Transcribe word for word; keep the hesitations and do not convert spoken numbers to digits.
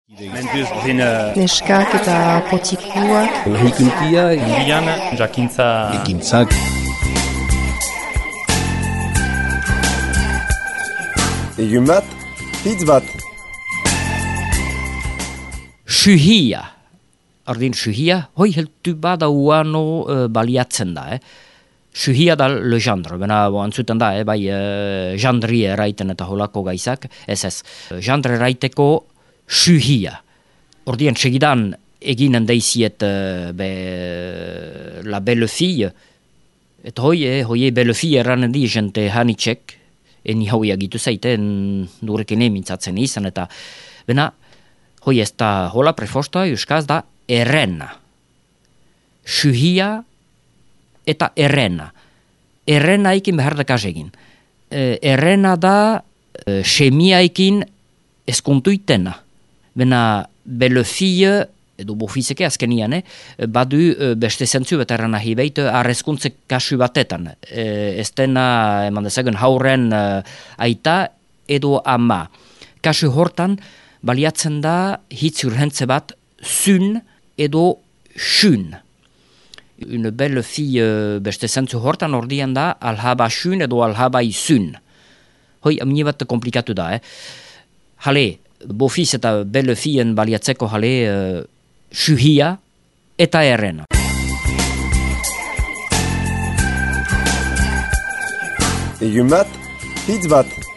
Neskak eta potikuak. Lahikuntia, Indian, jakintza... ekintzak. Egun bat, hitz bat. Suhia. Ordin suhia, hoi heltu bada uano uh, baliatzen da, eh? Suhia da le gendre, bena antzuten da, eh? Bai uh, gendrie eraiten eta holako gaizak, ez ez. Gendre eraiteko suhia. Ordien segidan eginen deiziet uh, be, la belle fille, eta hoi, eh, hoi belle fille eranen di jente hanitxek, eni hoi agitu zaiten durekin emintzatzen izan, eta bena, hoi ez da hola prefosta, euskaz da errena. Suhia eta errena. Errena ikin behar da kasegin. E, errena da e, semia ikin eskontuitena. Bena belle fille, edo bofizeke azkenian, eh, badu e, beste zentzu eta errena hibeit arrezkuntze kasu batetan. E, ez dena, eman dezagun, hauren e, aita edo ama. Kasu hortan, baliatzen da hitz urhentze bat zun edo xun. Une belle fille beste zentzu hortan ordian da alhaba xun edo alhaba izun. Hoi, amini bat komplikatu da, eh? Hale, bofiz eta belle filleen baliatzeko hale uh, suhia eta errena. Egun bat, hitz bat.